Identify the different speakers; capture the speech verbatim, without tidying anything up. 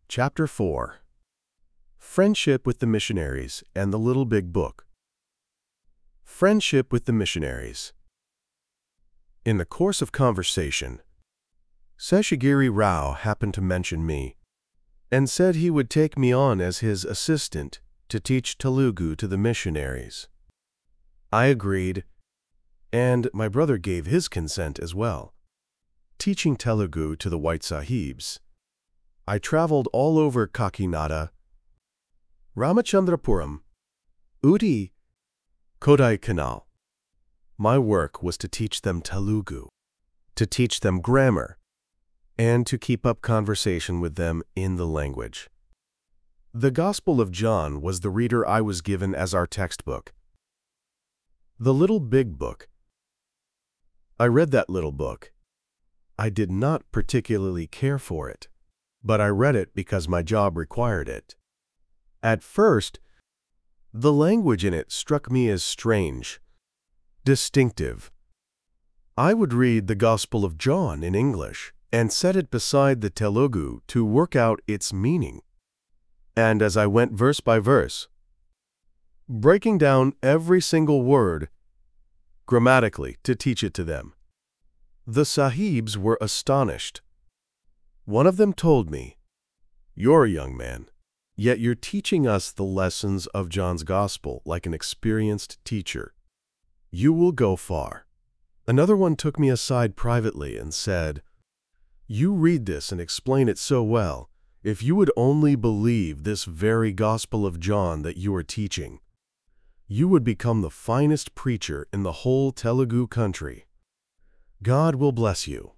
Speaker 1: Chapter four. Friendship with the Missionaries and the Little Big Book. Friendship with the Missionaries. In the course of conversation, Seshagiri Rao happened to mention me and said he would take me on as his assistant to teach Telugu to the missionaries. I agreed, and my brother gave his consent as well. Teaching Telugu to the White Sahibs, I traveled all over Kakinada, Ramachandrapuram, Ooty, Kodaikanal. My work was to teach them Telugu, to teach them grammar, and to keep up conversation with them in the language. The Gospel of John was the reader I was given as our textbook. The Little Big Book. I read that little book. I did not particularly care for it, but I read it because my job required it. At first, the language in it struck me as strange, distinctive. I would read the Gospel of John in English and set it beside the Telugu to work out its meaning. And as I went verse by verse, breaking down every single word grammatically to teach it to them, the Sahibs were astonished. One of them told me, "You're a young man, yet you're teaching us the lessons of John's Gospel like an experienced teacher. You will go far." Another one took me aside privately and said, "You read this and explain it so well. If you would only believe this very Gospel of John that you are teaching, you would become the finest preacher in the whole Telugu country. God will bless you."